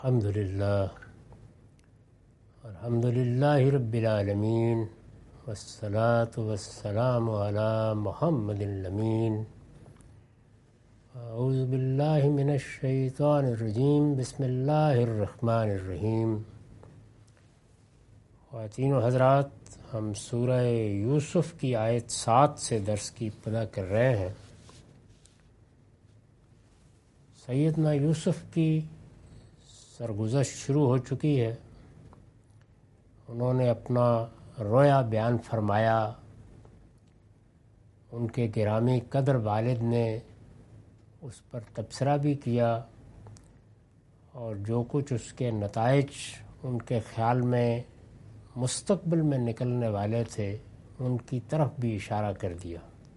الحمدللہ رب العالمین والصلاة والسلام علی محمد الامین اعوذ باللہ من الشیطان الرجیم بسم اللہ الرحمن الرحیم۔ خواتین و حضرات، ہم سورہ یوسف کی آیت 7 سے درس کی ابتدا کر رہے ہیں۔ سیدنا یوسف کی سرگزشت شروع ہو چکی ہے۔ انہوں نے اپنا رویا بیان فرمایا، ان کے گرامی قدر والد نے اس پر تبصرہ بھی کیا، اور جو کچھ اس کے نتائج ان کے خیال میں مستقبل میں نکلنے والے تھے ان کی طرف بھی اشارہ کر دیا۔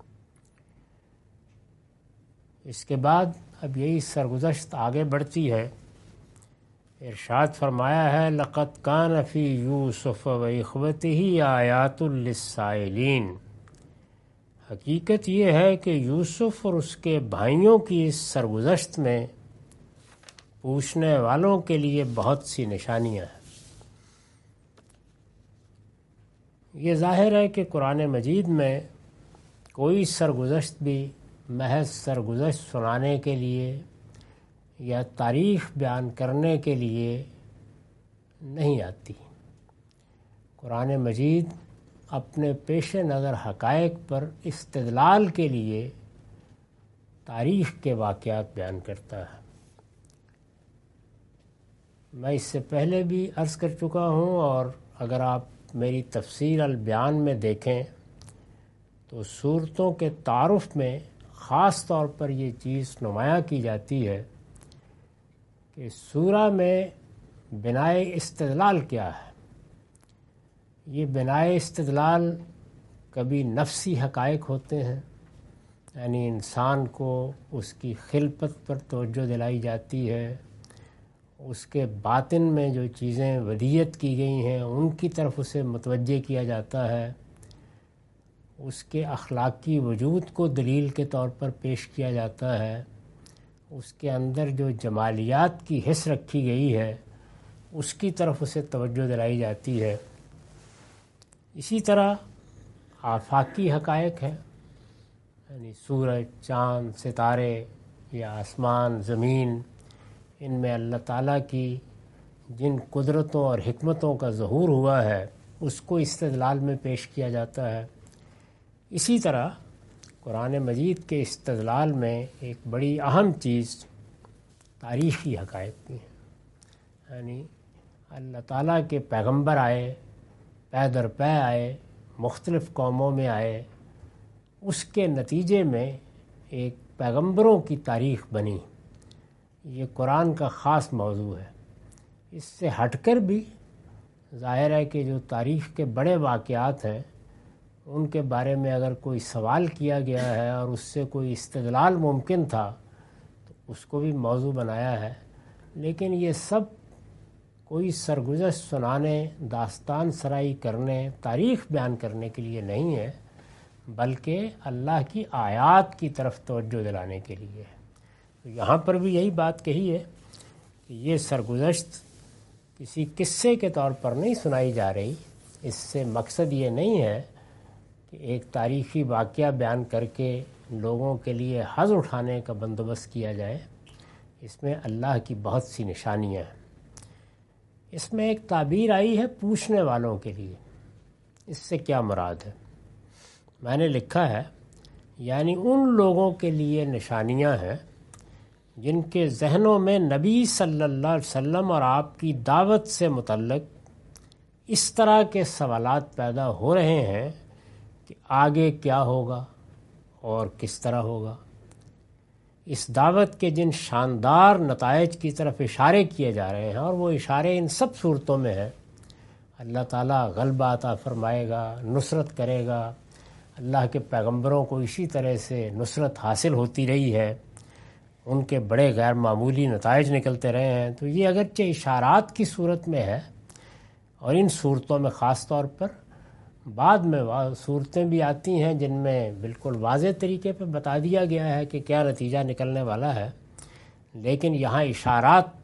اس کے بعد اب یہی سرگزشت آگے بڑھتی ہے۔ ارشاد فرمایا ہے لقد کان فی یوسف و اخوتہ آیات للسائلین۔ حقیقت یہ ہے کہ یوسف اور اس کے بھائیوں کی اس سرگزشت میں پوچھنے والوں کے لیے بہت سی نشانیاں ہیں۔ یہ ظاہر ہے کہ قرآن مجید میں کوئی سرگزشت بھی محض سرگزشت سنانے کے لیے یا تاریخ بیان کرنے کے لیے نہیں آتی۔ قرآن مجید اپنے پیش نظر حقائق پر استدلال کے لیے تاریخ کے واقعات بیان کرتا ہے۔ میں اس سے پہلے بھی عرض کر چکا ہوں، اور اگر آپ میری تفسیر البیان میں دیکھیں تو صورتوں کے تعارف میں خاص طور پر یہ چیز نمایاں کی جاتی ہے کہ سورہ میں بنائے استدلال کیا ہے۔ یہ بنائے استدلال کبھی نفسی حقائق ہوتے ہیں، یعنی انسان کو اس کی خلقت پر توجہ دلائی جاتی ہے، اس کے باطن میں جو چیزیں ودیت کی گئی ہیں ان کی طرف اسے متوجہ کیا جاتا ہے، اس کے اخلاقی وجود کو دلیل کے طور پر پیش کیا جاتا ہے، اس کے اندر جو جمالیات کی حس رکھی گئی ہے اس کی طرف اسے توجہ دلائی جاتی ہے۔ اسی طرح آفاقی حقائق ہیں، یعنی سورج، چاند، ستارے یا آسمان، زمین، ان میں اللہ تعالیٰ کی جن قدرتوں اور حکمتوں کا ظہور ہوا ہے اس کو استدلال میں پیش کیا جاتا ہے۔ اسی طرح قرآن مجید کے استدلال میں ایک بڑی اہم چیز تاریخی حقائق کی ہے، یعنی اللہ تعالیٰ کے پیغمبر آئے، پے در پے آئے، مختلف قوموں میں آئے، اس کے نتیجے میں ایک پیغمبروں کی تاریخ بنی۔ یہ قرآن کا خاص موضوع ہے۔ اس سے ہٹ کر بھی ظاہر ہے کہ جو تاریخ کے بڑے واقعات ہیں ان کے بارے میں اگر کوئی سوال کیا گیا ہے اور اس سے کوئی استدلال ممکن تھا تو اس کو بھی موضوع بنایا ہے، لیکن یہ سب کوئی سرگزشت سنانے، داستان سرائی کرنے، تاریخ بیان کرنے کے لیے نہیں ہے، بلکہ اللہ کی آیات کی طرف توجہ دلانے کے لیے ہے۔ تو یہاں پر بھی یہی بات کہی ہے کہ یہ سرگزشت کسی قصے کے طور پر نہیں سنائی جا رہی۔ اس سے مقصد یہ نہیں ہے کہ ایک تاریخی واقعہ بیان کر کے لوگوں کے لیے حظ اٹھانے کا بندوبست کیا جائے۔ اس میں اللہ کی بہت سی نشانیاں ہیں۔ اس میں ایک تعبیر آئی ہے پوچھنے والوں کے لیے۔ اس سے کیا مراد ہے؟ میں نے لکھا ہے یعنی ان لوگوں کے لیے نشانیاں ہیں جن کے ذہنوں میں نبی صلی اللہ علیہ وسلم اور آپ کی دعوت سے متعلق اس طرح کے سوالات پیدا ہو رہے ہیں کہ آگے کیا ہوگا اور کس طرح ہوگا۔ اس دعوت کے جن شاندار نتائج کی طرف اشارے کیے جا رہے ہیں، اور وہ اشارے ان سب صورتوں میں ہیں، اللہ تعالیٰ غلبہ عطا فرمائے گا، نصرت کرے گا، اللہ کے پیغمبروں کو اسی طرح سے نصرت حاصل ہوتی رہی ہے، ان کے بڑے غیر معمولی نتائج نکلتے رہے ہیں، تو یہ اگرچہ اشارات کی صورت میں ہے، اور ان صورتوں میں خاص طور پر بعد میں صورتیں بھی آتی ہیں جن میں بالکل واضح طریقے پہ بتا دیا گیا ہے کہ کیا نتیجہ نکلنے والا ہے، لیکن یہاں اشارات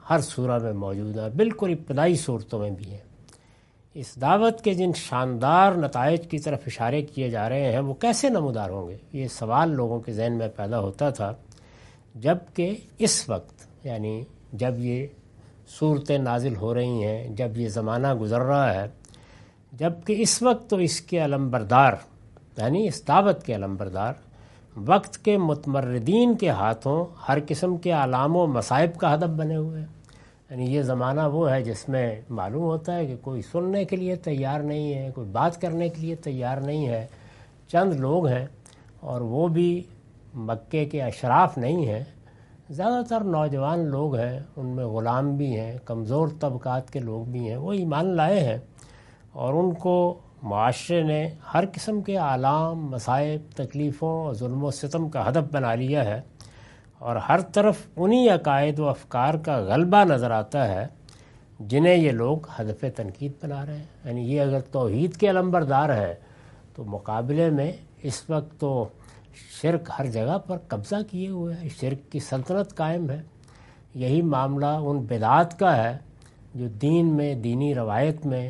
ہر سورہ میں موجود ہیں، بالکل ابتدائی صورتوں میں بھی ہیں۔ اس دعوت کے جن شاندار نتائج کی طرف اشارے کیے جا رہے ہیں وہ کیسے نمودار ہوں گے، یہ سوال لوگوں کے ذہن میں پیدا ہوتا تھا، جب کہ اس وقت یعنی جب یہ صورتیں نازل ہو رہی ہیں، جب یہ زمانہ گزر رہا ہے، جب کہ اس وقت تو اس کے علمبردار یعنی اس دعوت کے علمبردار وقت کے متمردین کے ہاتھوں ہر قسم کے آلام و مصائب کا ہدف بنے ہوئے ہیں۔ یعنی یہ زمانہ وہ ہے جس میں معلوم ہوتا ہے کہ کوئی سننے کے لیے تیار نہیں ہے، کوئی بات کرنے کے لیے تیار نہیں ہے، چند لوگ ہیں اور وہ بھی مکے کے اشراف نہیں ہیں، زیادہ تر نوجوان لوگ ہیں، ان میں غلام بھی ہیں، کمزور طبقات کے لوگ بھی ہیں، وہ ایمان لائے ہیں اور ان کو معاشرے نے ہر قسم کے آلام، مصائب، تکلیفوں اور ظلم و ستم کا ہدف بنا لیا ہے، اور ہر طرف انہی عقائد و افکار کا غلبہ نظر آتا ہے جنہیں یہ لوگ ہدف تنقید بنا رہے ہیں۔ یعنی یہ اگر توحید کے علمبردار ہیں تو مقابلے میں اس وقت تو شرک ہر جگہ پر قبضہ کیے ہوئے ہے، شرک کی سلطنت قائم ہے۔ یہی معاملہ ان بدعات کا ہے جو دین میں، دینی روایت میں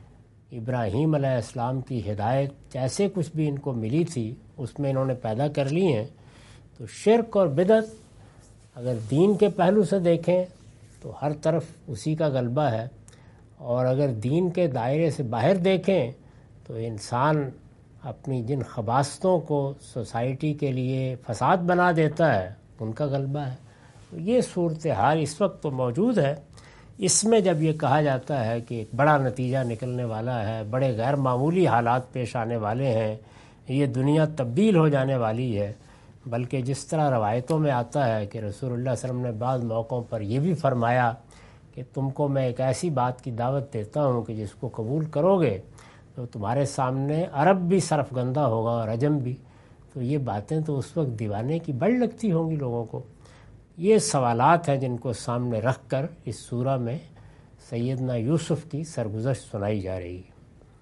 ابراہیم علیہ السلام کی ہدایت جیسے کچھ بھی ان کو ملی تھی اس میں انہوں نے پیدا کر لی ہیں۔ تو شرک اور بدعت اگر دین کے پہلو سے دیکھیں تو ہر طرف اسی کا غلبہ ہے، اور اگر دین کے دائرے سے باہر دیکھیں تو انسان اپنی جن خباثتوں کو سوسائٹی کے لیے فساد بنا دیتا ہے ان کا غلبہ ہے۔ تو یہ صورتحال اس وقت تو موجود ہے۔ اس میں جب یہ کہا جاتا ہے کہ ایک بڑا نتیجہ نکلنے والا ہے، بڑے غیر معمولی حالات پیش آنے والے ہیں، یہ دنیا تبدیل ہو جانے والی ہے، بلکہ جس طرح روایتوں میں آتا ہے کہ رسول اللہ صلی اللہ علیہ وسلم نے بعض موقعوں پر یہ بھی فرمایا کہ تم کو میں ایک ایسی بات کی دعوت دیتا ہوں کہ جس کو قبول کرو گے تو تمہارے سامنے عرب بھی صرف گندہ ہوگا اور عجم بھی۔ تو یہ باتیں تو اس وقت دیوانے کی بڑھ لگتی ہوں گی لوگوں کو۔ یہ سوالات ہیں جن کو سامنے رکھ کر اس سورہ میں سیدنا یوسف کی سرگزشت سنائی جا رہی ہے۔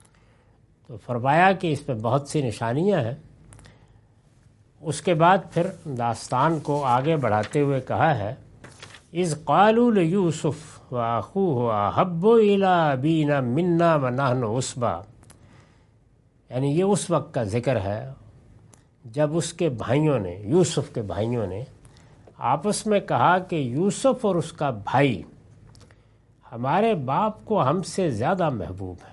تو فرمایا کہ اس پہ بہت سی نشانیاں ہیں۔ اس کے بعد پھر داستان کو آگے بڑھاتے ہوئے کہا ہے اذ قالوا لیوسف واخوہ احب الی ابینا منا ونحن عصبہ، یعنی یہ اس وقت کا ذکر ہے جب اس کے بھائیوں نے، یوسف کے بھائیوں نے آپس میں کہا کہ یوسف اور اس کا بھائی ہمارے باپ کو ہم سے زیادہ محبوب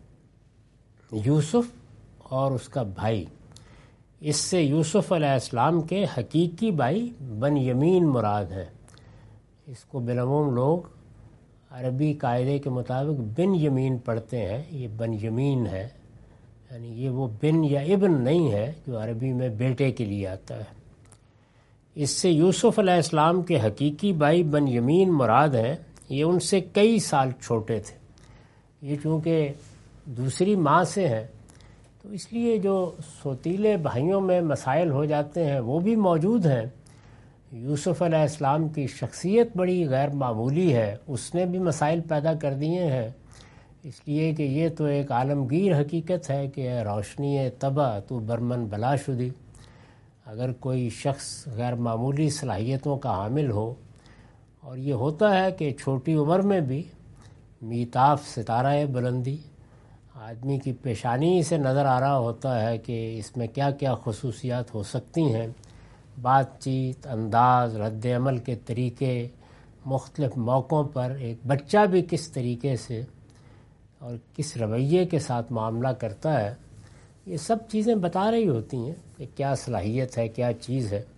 ہے۔ یوسف اور اس کا بھائی، اس سے یوسف علیہ السلام کے حقیقی بھائی بنیامین مراد ہے۔ اس کو بالعموم لوگ عربی قاعدے کے مطابق بن یمین پڑھتے ہیں، یہ بنیامین ہے، یعنی یہ وہ بن یا ابن نہیں ہے جو عربی میں بیٹے کے لیے آتا ہے۔ اس سے یوسف علیہ السلام کے حقیقی بھائی بنیامین مراد ہیں، یہ ان سے کئی سال چھوٹے تھے۔ یہ چونکہ دوسری ماں سے ہیں تو اس لیے جو سوتیلے بھائیوں میں مسائل ہو جاتے ہیں وہ بھی موجود ہیں۔ یوسف علیہ السلام کی شخصیت بڑی غیر معمولی ہے، اس نے بھی مسائل پیدا کر دیے ہیں، اس لیے کہ یہ تو ایک عالمگیر حقیقت ہے کہ اے روشنی طبع تو برمن بلا شدی۔ اگر کوئی شخص غیر معمولی صلاحیتوں کا حامل ہو، اور یہ ہوتا ہے کہ چھوٹی عمر میں بھی میتاف ستارہ بلندی آدمی کی پیشانی سے نظر آ رہا ہوتا ہے کہ اس میں کیا کیا خصوصیات ہو سکتی ہیں، بات چیت، انداز، رد عمل کے طریقے، مختلف موقعوں پر ایک بچہ بھی کس طریقے سے اور کس رویے کے ساتھ معاملہ کرتا ہے، یہ سب چیزیں بتا رہی ہوتی ہیں کہ کیا صلاحیت ہے، کیا چیز ہے۔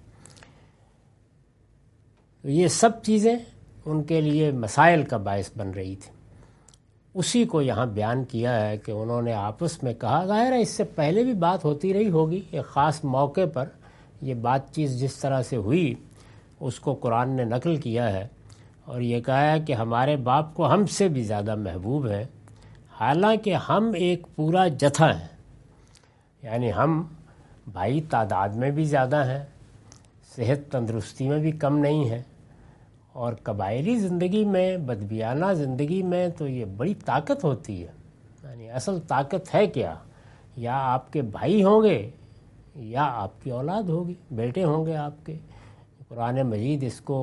تو یہ سب چیزیں ان کے لیے مسائل کا باعث بن رہی تھی۔ اسی کو یہاں بیان کیا ہے کہ انہوں نے آپس میں کہا، ظاہر ہے اس سے پہلے بھی بات ہوتی رہی ہوگی، ایک خاص موقع پر یہ بات چیز جس طرح سے ہوئی اس کو قرآن نے نقل کیا ہے، اور یہ کہا ہے کہ ہمارے باپ کو ہم سے بھی زیادہ محبوب ہے، حالانکہ ہم ایک پورا جتھا ہیں، یعنی ہم بھائی تعداد میں بھی زیادہ ہیں، صحت تندرستی میں بھی کم نہیں ہے، اور قبائلی زندگی میں، بدبیانہ زندگی میں تو یہ بڑی طاقت ہوتی ہے۔ یعنی اصل طاقت ہے کیا؟ یا آپ کے بھائی ہوں گے یا آپ کی اولاد ہوگی، بیٹے ہوں گے آپ کے۔ قرآن مجید اس کو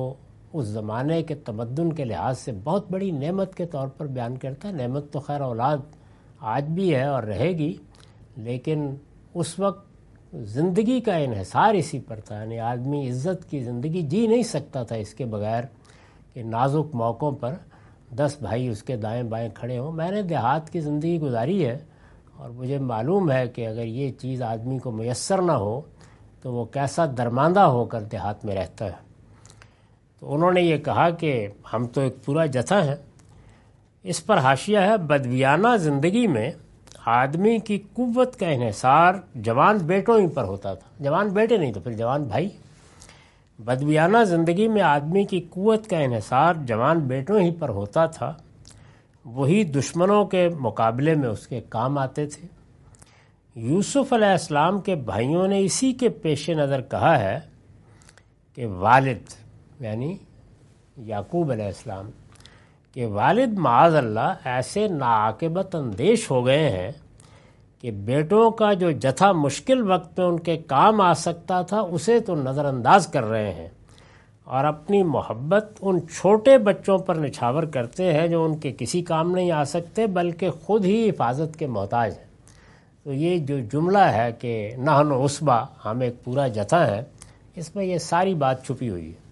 اس زمانے کے تمدن کے لحاظ سے بہت بڑی نعمت کے طور پر بیان کرتا ہے. نعمت تو خیر اولاد آج بھی ہے اور رہے گی، لیکن اس وقت زندگی کا انحصار اسی پر تھا. یعنی آدمی عزت کی زندگی جی نہیں سکتا تھا اس کے بغیر کہ نازک موقعوں پر 10 بھائی اس کے دائیں بائیں کھڑے ہوں. میں نے دیہات کی زندگی گزاری ہے اور مجھے معلوم ہے کہ اگر یہ چیز آدمی کو میسر نہ ہو تو وہ کیسا درماندہ ہو کر دیہات میں رہتا ہے. تو انہوں نے یہ کہا کہ ہم تو ایک پورا جتھا ہیں. اس پر حاشیہ ہے، بدویانہ زندگی میں آدمی کی قوت کا انحصار جوان بیٹوں ہی پر ہوتا تھا. جوان بیٹے نہیں تو پھر جوان بھائی. بدویانہ زندگی میں آدمی کی قوت کا انحصار جوان بیٹوں ہی پر ہوتا تھا. وہی دشمنوں کے مقابلے میں اس کے کام آتے تھے. یوسف علیہ السلام کے بھائیوں نے اسی کے پیش نظر کہا ہے کہ والد یعنی یعقوب علیہ السلام کہ والد معاذ اللہ ایسے ناعاقبت اندیش ہو گئے ہیں کہ بیٹوں کا جو جتھا مشکل وقت میں ان کے کام آ سکتا تھا اسے تو نظر انداز کر رہے ہیں اور اپنی محبت ان چھوٹے بچوں پر نچھاور کرتے ہیں جو ان کے کسی کام نہیں آ سکتے بلکہ خود ہی حفاظت کے محتاج ہیں. تو یہ جو جملہ ہے کہ نحن عصبہ، ہم ایک پورا جتھا ہے، اس میں یہ ساری بات چھپی ہوئی ہے.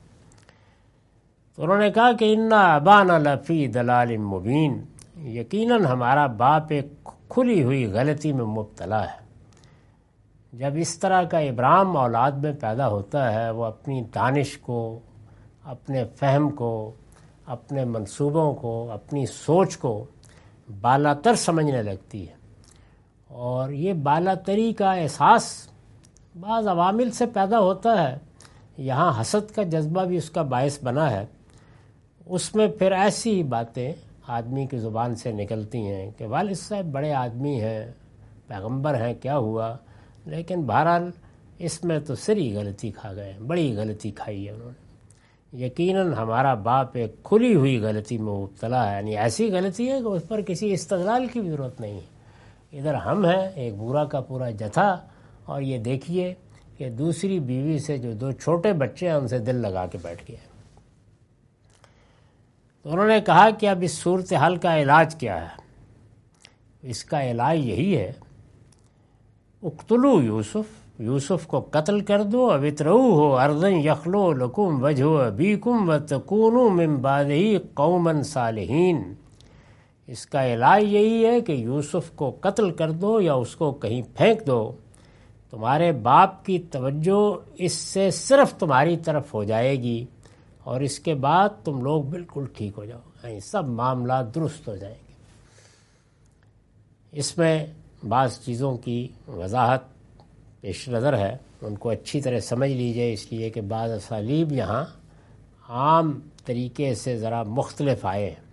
تو انہوں نے کہا کہ انا ابانا لفی دلال مبین، یقیناً ہمارا باپ ایک کھلی ہوئی غلطی میں مبتلا ہے. جب اس طرح کا ابرام اولاد میں پیدا ہوتا ہے وہ اپنی دانش کو، اپنے فہم کو، اپنے منصوبوں کو، اپنی سوچ کو بالاتر سمجھنے لگتی ہے. اور یہ بالاتری کا احساس بعض عوامل سے پیدا ہوتا ہے. یہاں حسد کا جذبہ بھی اس کا باعث بنا ہے. اس میں پھر ایسی باتیں آدمی کی زبان سے نکلتی ہیں کہ والد صاحب بڑے آدمی ہیں، پیغمبر ہیں، کیا ہوا، لیکن بہرحال اس میں تو سری غلطی کھا گئے، بڑی غلطی کھائی ہے انہوں نے. یقیناً ہمارا باپ ایک کھلی ہوئی غلطی میں مبتلا ہے، یعنی ایسی غلطی ہے کہ اس پر کسی استدلال کی بھی ضرورت نہیں ہے. ادھر ہم ہیں ایک پورا کا پورا جتھا، اور یہ دیکھیے کہ دوسری بیوی سے جو 2 چھوٹے بچے ہیں ان سے دل لگا کے بیٹھ گئے. تو انہوں نے کہا کہ اب اس صورتحال کا علاج کیا ہے؟ اس کا علاج یہی ہے، اقتلو یوسف کو قتل کر دو، اوترؤہ ارضا یخلو لکم وجہ ابیکم وتکونوا من بعدہ قوما صالحین. اس کا علاج یہی ہے کہ یوسف کو قتل کر دو یا اس کو کہیں پھینک دو. تمہارے باپ کی توجہ اس سے صرف تمہاری طرف ہو جائے گی اور اس کے بعد تم لوگ بالکل ٹھیک ہو جاؤ گے، سب معاملات درست ہو جائیں گے. اس میں بعض چیزوں کی وضاحت پیش نظر ہے، ان کو اچھی طرح سمجھ لیجئے، اس لیے کہ بعض اسالیب یہاں عام طریقے سے ذرا مختلف آئے ہیں.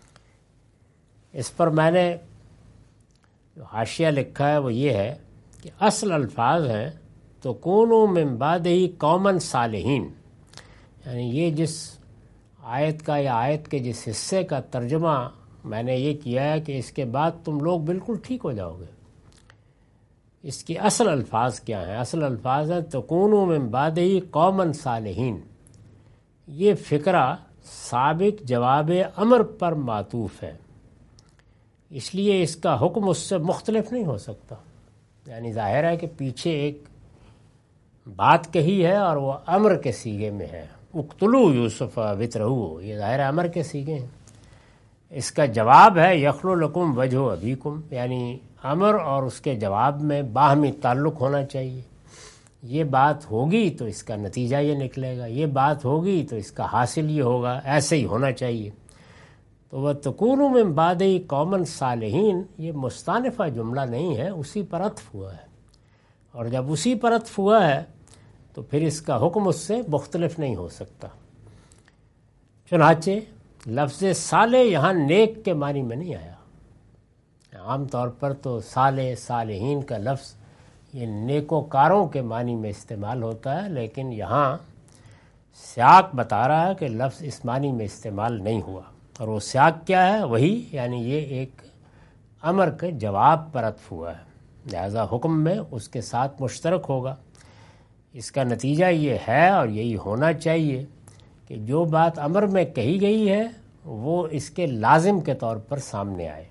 اس پر میں نے جو حاشیہ لکھا ہے وہ یہ ہے کہ اصل الفاظ ہیں تو کونوا من بعدہ قوما صالحین، یعنی یہ جس آیت کا یا آیت کے جس حصے کا ترجمہ میں نے یہ کیا ہے کہ اس کے بعد تم لوگ بالکل ٹھیک ہو جاؤ گے. اس کی اصل الفاظ کیا ہیں؟ اصل الفاظ ہیں تکونوا من بعدہ قوما صالحین. یہ فقرہ سابق جواب امر پر معطوف ہے، اس لیے اس کا حکم اس سے مختلف نہیں ہو سکتا. یعنی ظاہر ہے کہ پیچھے ایک بات کہی ہے اور وہ امر کے سیغے میں ہے، اقتلو یوسف وترہو، یہ ظاہر امر کے سیغے ہیں. اس کا جواب ہے یخلو لکم وجہ ابیکم، یعنی امر اور اس کے جواب میں باہمی تعلق ہونا چاہیے. یہ بات ہوگی تو اس کا نتیجہ یہ نکلے گا، یہ بات ہوگی تو اس کا حاصل یہ ہوگا، ایسے ہی ہونا چاہیے. تو وَتَكُونُوا مِن بَعْدِهِ قَوْمًا صَالِحِينَ یہ مستانفہ جملہ نہیں ہے، اسی پر عطف ہوا ہے، اور جب اسی پر عطف ہوا ہے تو پھر اس کا حکم اس سے مختلف نہیں ہو سکتا. چنانچہ لفظ صالح یہاں نیک کے معنی میں نہیں آیا. عام طور پر تو صالح صالحین کا لفظ یہ نیکوکاروں کے معنی میں استعمال ہوتا ہے، لیکن یہاں سیاق بتا رہا ہے کہ لفظ اس معنی میں استعمال نہیں ہوا. اور وہ سیاق کیا ہے؟ وہی یعنی یہ ایک امر کے جواب پر عطف ہوا ہے، لہذا حکم میں اس کے ساتھ مشترک ہوگا. اس کا نتیجہ یہ ہے اور یہی ہونا چاہیے کہ جو بات امر میں کہی گئی ہے وہ اس کے لازم کے طور پر سامنے آئے۔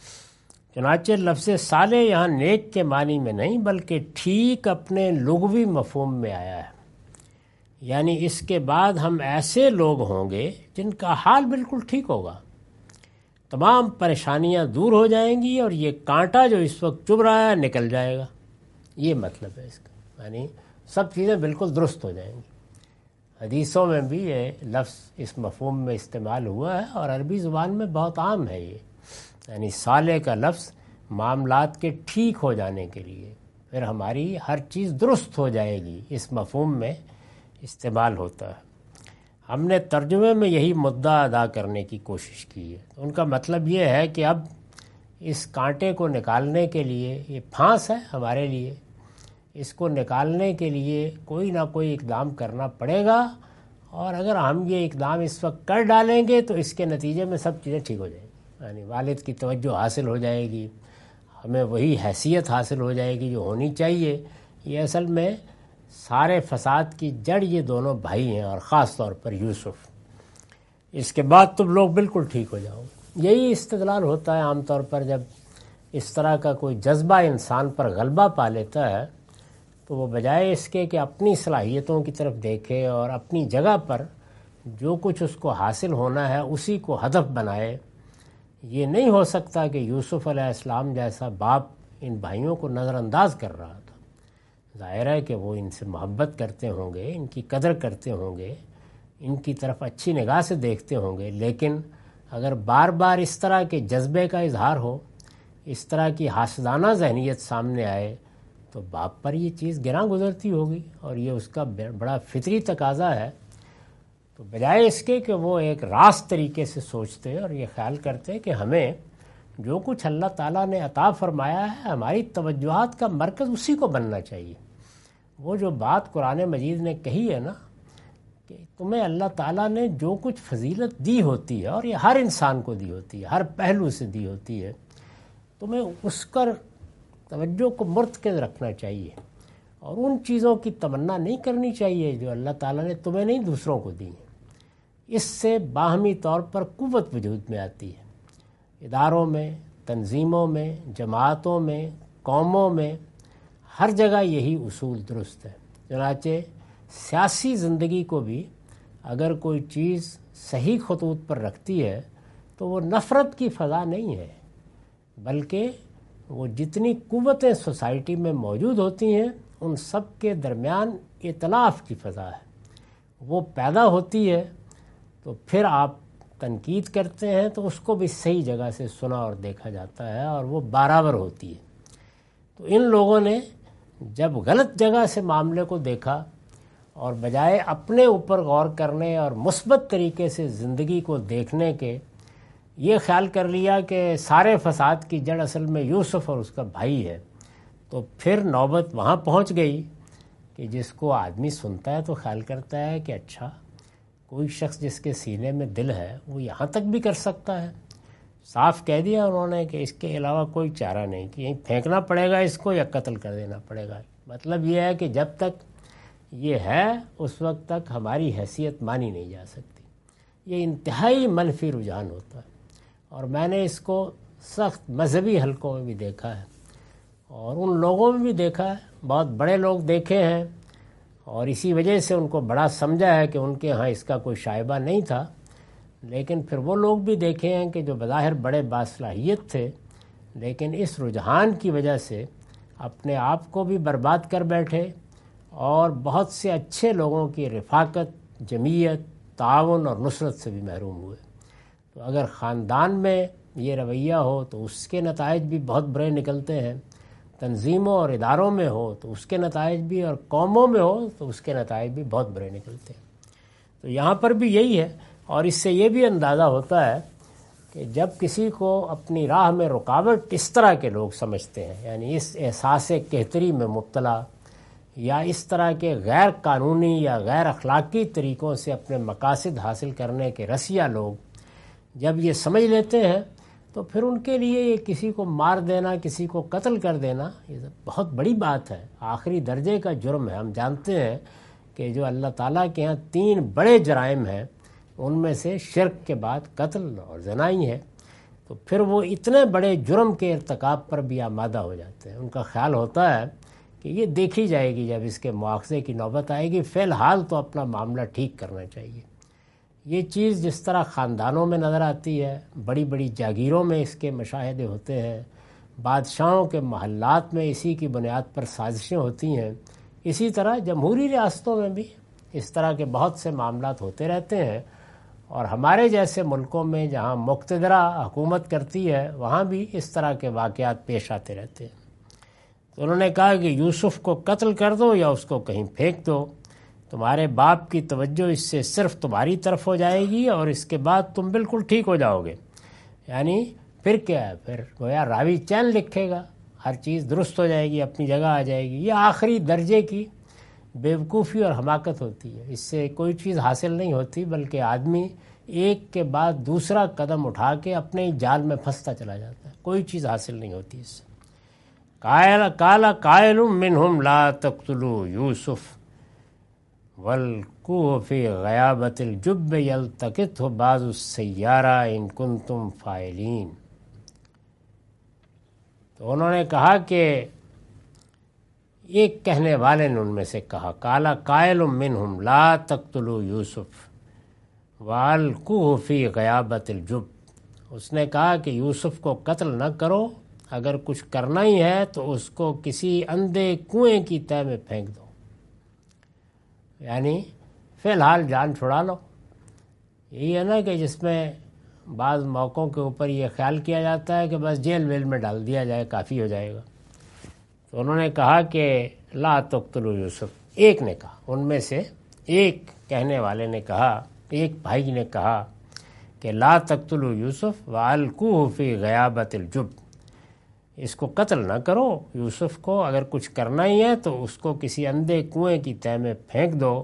چنانچہ لفظ صالح یہاں نیک کے معنی میں نہیں بلکہ ٹھیک اپنے لغوی مفہوم میں آیا ہے، یعنی اس کے بعد ہم ایسے لوگ ہوں گے جن کا حال بالکل ٹھیک ہوگا، تمام پریشانیاں دور ہو جائیں گی اور یہ کانٹا جو اس وقت چبھ رہا ہے نکل جائے گا۔ یہ مطلب ہے اس کا، یعنی سب چیزیں بالکل درست ہو جائیں گی۔ حدیثوں میں بھی یہ لفظ اس مفہوم میں استعمال ہوا ہے اور عربی زبان میں بہت عام ہے یہ، یعنی صالح کا لفظ معاملات کے ٹھیک ہو جانے کے لیے، پھر ہماری ہر چیز درست ہو جائے گی، اس مفہوم میں استعمال ہوتا ہے۔ ہم نے ترجمے میں یہی مدعا ادا کرنے کی کوشش کی ہے۔ ان کا مطلب یہ ہے کہ اب اس کانٹے کو نکالنے کے لیے، یہ پھانس ہے ہمارے لیے، اس کو نکالنے کے لیے کوئی نہ کوئی اقدام کرنا پڑے گا، اور اگر ہم یہ اقدام اس وقت کر ڈالیں گے تو اس کے نتیجے میں سب چیزیں ٹھیک ہو جائیں گی، یعنی والد کی توجہ حاصل ہو جائے گی، ہمیں وہی حیثیت حاصل ہو جائے گی جو ہونی چاہیے۔ یہ اصل میں سارے فساد کی جڑ یہ دونوں بھائی ہیں، اور خاص طور پر یوسف۔ اس کے بعد تم لوگ بالکل ٹھیک ہو جاؤ۔ یہی استدلال ہوتا ہے عام طور پر جب اس طرح کا کوئی جذبہ انسان پر غلبہ پا لیتا ہے، تو وہ بجائے اس کے کہ اپنی صلاحیتوں کی طرف دیکھے اور اپنی جگہ پر جو کچھ اس کو حاصل ہونا ہے اسی کو ہدف بنائے۔ یہ نہیں ہو سکتا کہ یوسف علیہ السلام جیسا باپ ان بھائیوں کو نظر انداز کر رہا تھا۔ ظاہر ہے کہ وہ ان سے محبت کرتے ہوں گے، ان کی قدر کرتے ہوں گے، ان کی طرف اچھی نگاہ سے دیکھتے ہوں گے، لیکن اگر بار بار اس طرح کے جذبے کا اظہار ہو، اس طرح کی حاسدانہ ذہنیت سامنے آئے، تو باپ پر یہ چیز گراں گزرتی ہوگی، اور یہ اس کا بڑا فطری تقاضا ہے۔ تو بجائے اس کے کہ وہ ایک راست طریقے سے سوچتے اور یہ خیال کرتے کہ ہمیں جو کچھ اللہ تعالیٰ نے عطا فرمایا ہے ہماری توجہات کا مرکز اسی کو بننا چاہیے۔ وہ جو بات قرآن مجید نے کہی ہے نا کہ تمہیں اللہ تعالیٰ نے جو کچھ فضیلت دی ہوتی ہے، اور یہ ہر انسان کو دی ہوتی ہے، ہر پہلو سے دی ہوتی ہے، تمہیں اس پر توجہ کو مرتکز رکھنا چاہیے، اور ان چیزوں کی تمنا نہیں کرنی چاہیے جو اللہ تعالیٰ نے تمہیں نہیں دوسروں کو دی ہیں۔ اس سے باہمی طور پر قوت وجود میں آتی ہے۔ اداروں میں، تنظیموں میں، جماعتوں میں، قوموں میں، ہر جگہ یہی اصول درست ہے۔ چنانچہ سیاسی زندگی کو بھی اگر کوئی چیز صحیح خطوط پر رکھتی ہے تو وہ نفرت کی فضا نہیں ہے، بلکہ وہ جتنی قوتیں سوسائٹی میں موجود ہوتی ہیں ان سب کے درمیان ائتلاف کی فضا ہے، وہ پیدا ہوتی ہے۔ تو پھر آپ تنقید کرتے ہیں تو اس کو بھی صحیح جگہ سے سنا اور دیکھا جاتا ہے، اور وہ برابر ہوتی ہے۔ تو ان لوگوں نے جب غلط جگہ سے معاملے کو دیکھا اور بجائے اپنے اوپر غور کرنے اور مثبت طریقے سے زندگی کو دیکھنے کے یہ خیال کر لیا کہ سارے فساد کی جڑ اصل میں یوسف اور اس کا بھائی ہے، تو پھر نوبت وہاں پہنچ گئی کہ جس کو آدمی سنتا ہے تو خیال کرتا ہے کہ اچھا، کوئی شخص جس کے سینے میں دل ہے وہ یہاں تک بھی کر سکتا ہے۔ صاف کہہ دیا انہوں نے کہ اس کے علاوہ کوئی چارہ نہیں، کہ یہیں پھینکنا پڑے گا اس کو یا قتل کر دینا پڑے گا۔ مطلب یہ ہے کہ جب تک یہ ہے اس وقت تک ہماری حیثیت مانی نہیں جا سکتی۔ یہ انتہائی منفی رجحان ہوتا ہے، اور میں نے اس کو سخت مذہبی حلقوں میں بھی دیکھا ہے، اور ان لوگوں میں بھی دیکھا ہے، بہت بڑے لوگ دیکھے ہیں، اور اسی وجہ سے ان کو بڑا سمجھا ہے کہ ان کے ہاں اس کا کوئی شائبہ نہیں تھا۔ لیکن پھر وہ لوگ بھی دیکھے ہیں کہ جو بظاہر بڑے باصلاحیت تھے، لیکن اس رجحان کی وجہ سے اپنے آپ کو بھی برباد کر بیٹھے، اور بہت سے اچھے لوگوں کی رفاقت، جمعیت، تعاون اور نصرت سے بھی محروم ہوئے۔ تو اگر خاندان میں یہ رویہ ہو تو اس کے نتائج بھی بہت برے نکلتے ہیں، تنظیموں اور اداروں میں ہو تو اس کے نتائج بھی، اور قوموں میں ہو تو اس کے نتائج بھی بہت برے نکلتے ہیں۔ تو یہاں پر بھی یہی ہے، اور اس سے یہ بھی اندازہ ہوتا ہے کہ جب کسی کو اپنی راہ میں رکاوٹ اس طرح کے لوگ سمجھتے ہیں، یعنی اس احساس کہتری میں مبتلا، یا اس طرح کے غیر قانونی یا غیر اخلاقی طریقوں سے اپنے مقاصد حاصل کرنے کے رسیا لوگ جب یہ سمجھ لیتے ہیں، تو پھر ان کے لیے یہ کسی کو مار دینا، کسی کو قتل کر دینا، یہ بہت بڑی بات ہے، آخری درجے کا جرم ہے۔ ہم جانتے ہیں کہ جو اللہ تعالیٰ کے ہاں 3 بڑے جرائم ہیں، ان میں سے شرک کے بعد قتل اور زنا ہی ہے، تو پھر وہ اتنے بڑے جرم کے ارتکاب پر بھی آمادہ ہو جاتے ہیں۔ ان کا خیال ہوتا ہے کہ یہ دیکھی جائے گی جب اس کے مواخذے کی نوبت آئے گی، فی الحال تو اپنا معاملہ ٹھیک کرنا چاہیے۔ یہ چیز جس طرح خاندانوں میں نظر آتی ہے، بڑی بڑی جاگیروں میں اس کے مشاہدے ہوتے ہیں، بادشاہوں کے محلات میں اسی کی بنیاد پر سازشیں ہوتی ہیں، اسی طرح جمہوری ریاستوں میں بھی اس طرح کے بہت سے معاملات ہوتے رہتے ہیں، اور ہمارے جیسے ملکوں میں جہاں مقتدرہ حکومت کرتی ہے وہاں بھی اس طرح کے واقعات پیش آتے رہتے ہیں۔ تو انہوں نے کہا کہ یوسف کو قتل کر دو یا اس کو کہیں پھینک دو، تمہارے باپ کی توجہ اس سے صرف تمہاری طرف ہو جائے گی اور اس کے بعد تم بالکل ٹھیک ہو جاؤ گے۔ یعنی پھر کیا ہے، پھر گویا راوی چین لکھے گا، ہر چیز درست ہو جائے گی، اپنی جگہ آ جائے گی۔ یہ آخری درجے کی بیوقوفی اور حماقت ہوتی ہے، اس سے کوئی چیز حاصل نہیں ہوتی، بلکہ آدمی ایک کے بعد دوسرا قدم اٹھا کے اپنے ہی جال میں پھنستا چلا جاتا ہے، کوئی چیز حاصل نہیں ہوتی اس سے۔ قال قائل منهم لا تقتلوا یوسف والقوه فی غیابۃ الجب یلتقطه بعض السیارہ ان کنتم فاعلین۔ تو انہوں نے کہا کہ ایک کہنے والے نے ان میں سے کہا، قال قائل منهم لا تقتلوا یوسف والقوه فی غیابۃ الجب، اس نے کہا کہ یوسف کو قتل نہ کرو، اگر کچھ کرنا ہی ہے تو اس کو کسی اندھے کنویں کی تہہ میں پھینک دو، یعنی فی الحال جان چھڑا لو۔ یہی ہے نا کہ جس میں بعض موقعوں کے اوپر یہ خیال کیا جاتا ہے کہ بس جیل ویل میں ڈال دیا جائے، کافی ہو جائے گا۔ تو انہوں نے کہا کہ لا تقتلوا یوسف، ایک نے کہا، ان میں سے ایک کہنے والے نے کہا، ایک بھائی نے کہا کہ لا تقتلوا یوسف والقوہ فی غیابۃ الجب، اس کو قتل نہ کرو یوسف کو، اگر کچھ کرنا ہی ہے تو اس کو کسی اندھے کنویں کی تہہ میں پھینک دو،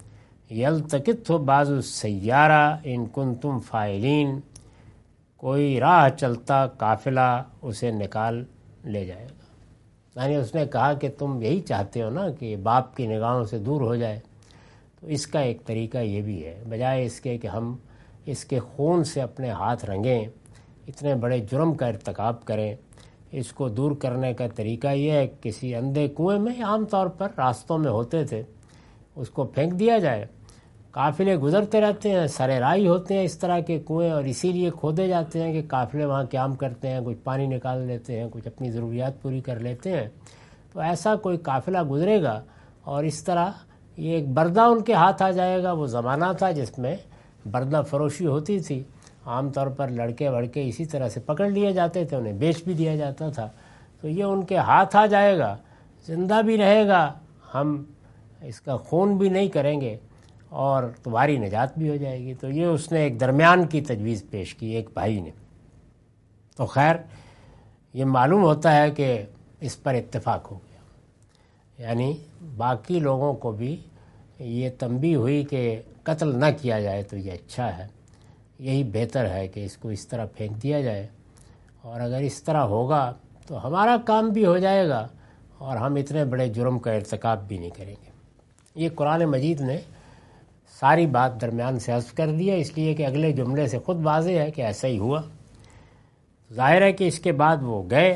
یلتقطہ بعض السیارہ ان کنتم فاعلین، کوئی راہ چلتا قافلہ اسے نکال لے جائے گا۔ یعنی اس نے کہا کہ تم یہی چاہتے ہو نا کہ باپ کی نگاہوں سے دور ہو جائے، تو اس کا ایک طریقہ یہ بھی ہے، بجائے اس کے کہ ہم اس کے خون سے اپنے ہاتھ رنگیں، اتنے بڑے جرم کا ارتکاب کریں، اس کو دور کرنے کا طریقہ یہ ہے کسی اندھے کنویں میں، عام طور پر راستوں میں ہوتے تھے، اس کو پھینک دیا جائے۔ قافلے گزرتے رہتے ہیں، سرے راہی ہوتے ہیں اس طرح کے کنویں، اور اسی لیے کھودے جاتے ہیں کہ قافلے وہاں قیام کرتے ہیں، کچھ پانی نکال لیتے ہیں، کچھ اپنی ضروریات پوری کر لیتے ہیں۔ تو ایسا کوئی قافلہ گزرے گا اور اس طرح یہ ایک بردہ ان کے ہاتھ آ جائے گا۔ وہ زمانہ تھا جس میں بردہ فروشی ہوتی تھی، عام طور پر لڑکے وڑکے اسی طرح سے پکڑ لیے جاتے تھے، انہیں بیچ بھی دیا جاتا تھا۔ تو یہ ان کے ہاتھ آ جائے گا، زندہ بھی رہے گا، ہم اس کا خون بھی نہیں کریں گے اور تمہاری نجات بھی ہو جائے گی۔ تو یہ اس نے ایک درمیان کی تجویز پیش کی، ایک بھائی نے۔ تو خیر یہ معلوم ہوتا ہے کہ اس پر اتفاق ہو گیا، یعنی باقی لوگوں کو بھی یہ تنبیہ ہوئی کہ قتل نہ کیا جائے تو یہ اچھا ہے، یہی بہتر ہے کہ اس کو اس طرح پھینک دیا جائے، اور اگر اس طرح ہوگا تو ہمارا کام بھی ہو جائے گا اور ہم اتنے بڑے جرم کا ارتکاب بھی نہیں کریں گے۔ یہ قرآن مجید نے ساری بات درمیان سے حذف کر دی ہے، اس لیے کہ اگلے جملے سے خود واضح ہے کہ ایسا ہی ہوا۔ ظاہر ہے کہ اس کے بعد وہ گئے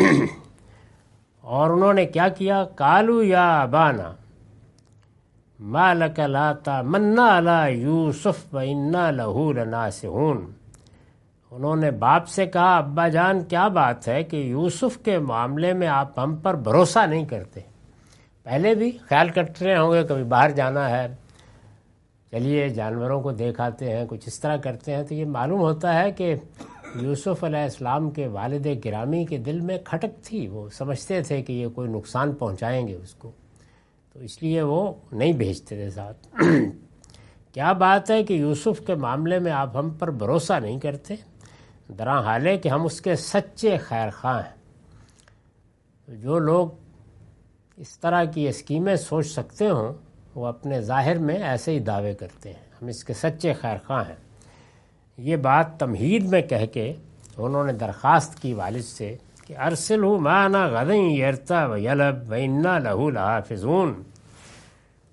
اور انہوں نے کیا کیا، قالوا یا ابانا ما لک لا تامنا علی یوسف وانا لہ لناصحون، انہوں نے باپ سے کہا، ابا جان کیا بات ہے کہ یوسف کے معاملے میں آپ ہم پر بھروسہ نہیں کرتے؟ پہلے بھی خیال کرتے رہے ہوں گے کبھی باہر جانا ہے، چلیے جانوروں کو دیکھ آتے ہیں، کچھ اس طرح کرتے ہیں۔ تو یہ معلوم ہوتا ہے کہ یوسف علیہ السلام کے والد گرامی کے دل میں کھٹک تھی، وہ سمجھتے تھے کہ یہ کوئی نقصان پہنچائیں گے اس کو، تو اس لیے وہ نہیں بھیجتے تھے ساتھ۔ کیا بات ہے کہ یوسف کے معاملے میں آپ ہم پر بھروسہ نہیں کرتے، درا حال ہے کہ ہم اس کے سچے خیر خواہ ہیں۔ جو لوگ اس طرح کی اسکیمیں سوچ سکتے ہوں وہ اپنے ظاہر میں ایسے ہی دعوے کرتے ہیں، ہم اس کے سچے خیر خواہ ہیں۔ یہ بات تمہید میں کہہ کے انہوں نے درخواست کی والد سے کہ ارسلہ معنا غدا یرتع ویلعب وانا لہ لحافظون،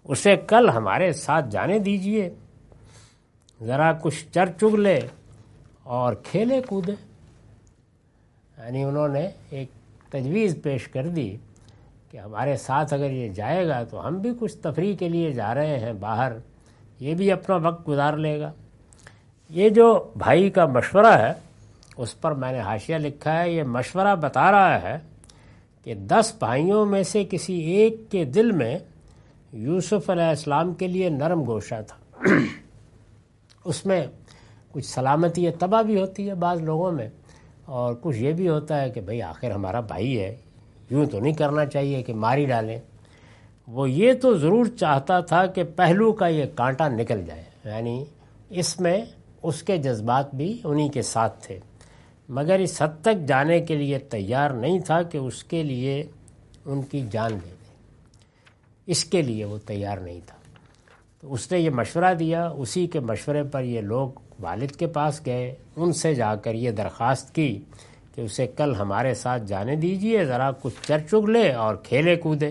اسے کل ہمارے ساتھ جانے دیجئے، ذرا کچھ چر چگ لے اور کھیلے کودے۔ یعنی انہوں نے ایک تجویز پیش کر دی کہ ہمارے ساتھ اگر یہ جائے گا تو ہم بھی کچھ تفریح کے لیے جا رہے ہیں باہر، یہ بھی اپنا وقت گزار لے گا۔ یہ جو بھائی کا مشورہ ہے اس پر میں نے حاشیہ لکھا ہے، یہ مشورہ بتا رہا ہے کہ 10 بھائیوں میں سے کسی ایک کے دل میں یوسف علیہ السلام کے لیے نرم گوشہ تھا۔ اس میں کچھ سلامتی طبع بھی ہوتی ہے بعض لوگوں میں، اور کچھ یہ بھی ہوتا ہے کہ بھئی آخر ہمارا بھائی ہے، یوں تو نہیں کرنا چاہیے کہ ماری ڈالیں۔ وہ یہ تو ضرور چاہتا تھا کہ پہلو کا یہ کانٹا نکل جائے، یعنی اس میں اس کے جذبات بھی انہی کے ساتھ تھے، مگر اس حد تک جانے کے لیے تیار نہیں تھا کہ اس کے لیے ان کی جان دے دے، اس کے لیے وہ تیار نہیں تھا۔ تو اس نے یہ مشورہ دیا، اسی کے مشورے پر یہ لوگ والد کے پاس گئے، ان سے جا کر یہ درخواست کی کہ اسے کل ہمارے ساتھ جانے دیجئے، ذرا کچھ چر چگ لے اور کھیلے کودے۔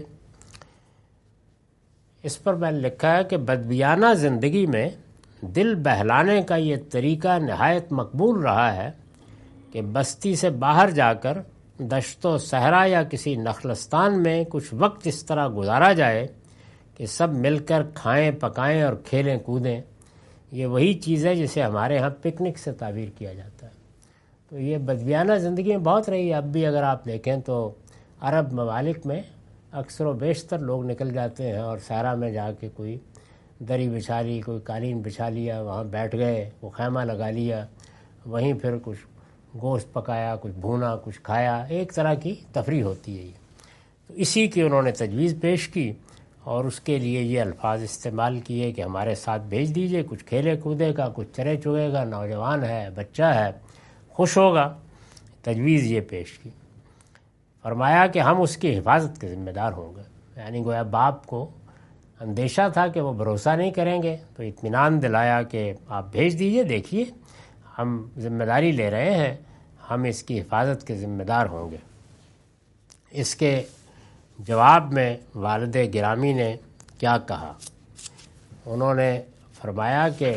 اس پر میں نے لکھا ہے کہ بدبیانہ زندگی میں دل بہلانے کا یہ طریقہ نہایت مقبول رہا ہے کہ بستی سے باہر جا کر دشت و صحرا یا کسی نخلستان میں کچھ وقت اس طرح گزارا جائے کہ سب مل کر کھائیں پکائیں اور کھیلیں کودیں۔ یہ وہی چیز ہے جسے ہمارے ہاں پکنک سے تعبیر کیا جاتا ہے۔ تو یہ بدبیانہ زندگی میں بہت رہی ہے، اب بھی اگر آپ دیکھیں تو عرب ممالک میں اکثر و بیشتر لوگ نکل جاتے ہیں اور صحرا میں جا کے کوئی دری بچھا لی، کوئی قالین بچھا لیا، وہاں بیٹھ گئے، وہ خیمہ لگا لیا، وہیں پھر کچھ گوشت پکایا، کچھ بھونا، کچھ کھایا، ایک طرح کی تفریح ہوتی ہے یہ۔ تو اسی کی انہوں نے تجویز پیش کی اور اس کے لیے یہ الفاظ استعمال کیے کہ ہمارے ساتھ بھیج دیجئے، کچھ کھیلے کودے گا، کچھ چرے چگے گا، نوجوان ہے، بچہ ہے، خوش ہوگا۔ تجویز یہ پیش کی، فرمایا کہ ہم اس کی حفاظت کے ذمہ دار ہوں گے۔ یعنی گویا باپ کو اندیشہ تھا کہ وہ بھروسہ نہیں کریں گے، تو اطمینان دلایا کہ آپ بھیج دیجئے، دیکھیے ہم ذمہ داری لے رہے ہیں، ہم اس کی حفاظت کے ذمہ دار ہوں گے۔ اس کے جواب میں والد گرامی نے کیا کہا؟ انہوں نے فرمایا کہ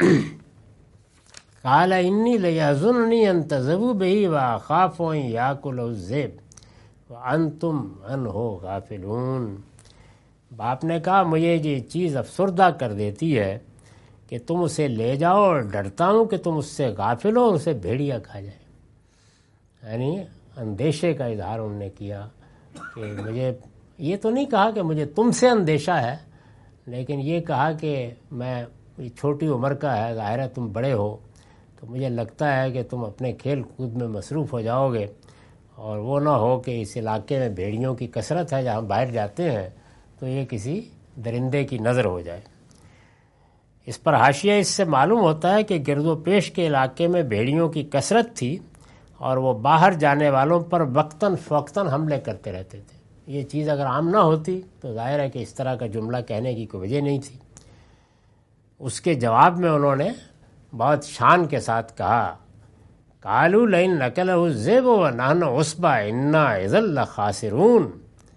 قال انی لیحزننی ان تذهبوا به واخاف ان یاکلہ الذئب وانتم عنہ غافلون۔ باپ نے کہا مجھے یہ چیز افسردہ کر دیتی ہے کہ تم اسے لے جاؤ، اور ڈرتا ہوں کہ تم اس سے غافل ہو اور اسے بھیڑیا کھا جائے۔ یعنی اندیشے کا اظہار انہوں نے کیا کہ مجھے یہ تو نہیں کہا کہ مجھے تم سے اندیشہ ہے، لیکن یہ کہا کہ میں چھوٹی عمر کا ہے، ظاہر ہے تم بڑے ہو، تو مجھے لگتا ہے کہ تم اپنے کھیل کود میں مصروف ہو جاؤ گے، اور وہ نہ ہو کہ اس علاقے میں بھیڑیوں کی کثرت ہے، جہاں باہر جاتے ہیں تو یہ کسی درندے کی نظر ہو جائے۔ اس پر حاشیہ اس سے معلوم ہوتا ہے کہ گرد و پیش کے علاقے میں بھیڑیوں کی کثرت تھی اور وہ باہر جانے والوں پر وقتاً فوقتاً حملے کرتے رہتے تھے۔ یہ چیز اگر عام نہ ہوتی تو ظاہر ہے کہ اس طرح کا جملہ کہنے کی کوئی وجہ نہیں تھی۔ اس کے جواب میں انہوں نے بہت شان کے ساتھ کہا قالوا لئن نکلہ الذئب ونحن عصبہ انا اذا لخاسرون۔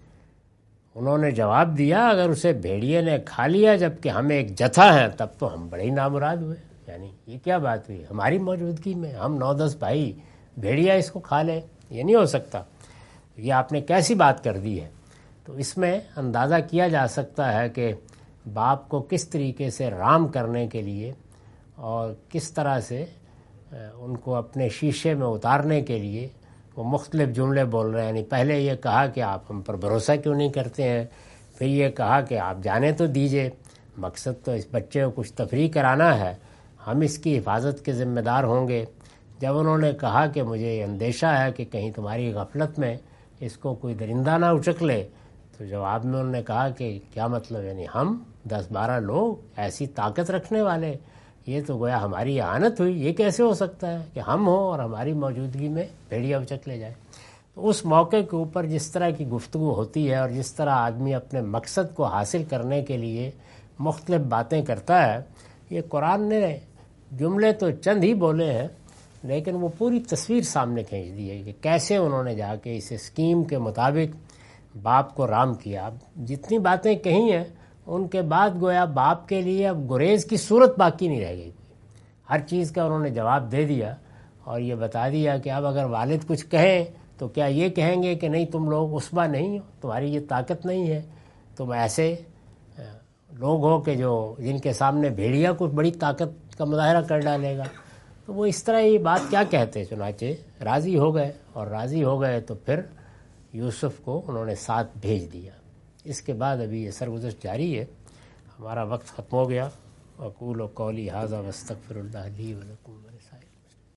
انہوں نے جواب دیا اگر اسے بھیڑیے نے کھا لیا جبکہ ہم ایک جتھا ہیں تب تو ہم بڑے ہی نامراد ہوئے۔ یعنی یہ کیا بات ہوئی، ہماری موجودگی میں ہم 9-10 بھائی، بھیڑیا اس کو کھا لے، یہ نہیں ہو سکتا، یہ آپ نے کیسی بات کر دی ہے۔ تو اس میں اندازہ کیا جا سکتا ہے کہ باپ کو کس طریقے سے رام کرنے کے لیے اور کس طرح سے ان کو اپنے شیشے میں اتارنے کے لیے وہ مختلف جملے بول رہے ہیں۔ یعنی پہلے یہ کہا کہ آپ ہم پر بھروسہ کیوں نہیں کرتے ہیں، پھر یہ کہا کہ آپ جانے تو دیجئے، مقصد تو اس بچے کو کچھ تفریح کرانا ہے، ہم اس کی حفاظت کے ذمہ دار ہوں گے۔ جب انہوں نے کہا کہ مجھے یہ اندیشہ ہے کہ کہیں تمہاری غفلت میں اس کو کوئی درندہ نہ اچک لے، تو جواب میں انہوں نے کہا کہ کیا مطلب، یعنی ہم 10-12 لوگ ایسی طاقت رکھنے والے، یہ تو گویا ہماری اعانت ہوئی، یہ کیسے ہو سکتا ہے کہ ہم ہوں اور ہماری موجودگی میں بھیڑیا اچک لے جائے۔ تو اس موقع کے اوپر جس طرح کی گفتگو ہوتی ہے اور جس طرح آدمی اپنے مقصد کو حاصل کرنے کے لیے مختلف باتیں کرتا ہے، یہ قرآن نے جملے تو چند ہی بولے ہیں لیکن وہ پوری تصویر سامنے کھینچ دی ہے کہ کیسے انہوں نے جا کے اس اسکیم کے مطابق باپ کو رام کیا۔ اب جتنی باتیں کہی ہیں ان کے بعد گویا باپ کے لیے اب گریز کی صورت باقی نہیں رہ گئی. ہر چیز کا انہوں نے جواب دے دیا اور یہ بتا دیا کہ اب اگر والد کچھ کہیں تو کیا یہ کہیں گے کہ نہیں تم لوگ عصبہ نہیں ہو، تمہاری یہ طاقت نہیں ہے، تم ایسے لوگ ہو کہ جن کے سامنے بھیڑیا کچھ بڑی طاقت کا مظاہرہ کر ڈالے گا. تو وہ اس طرح یہ بات کیا کہتے، چنانچہ راضی ہو گئے، اور راضی ہو گئے تو پھر یوسف کو انہوں نے ساتھ بھیج دیا. اس کے بعد ابھی یہ سرگزشت جاری ہے. ہمارا وقت ختم ہو گیا. اقول قولی ھذا واستغفر اللہ لی ولکم ولسائر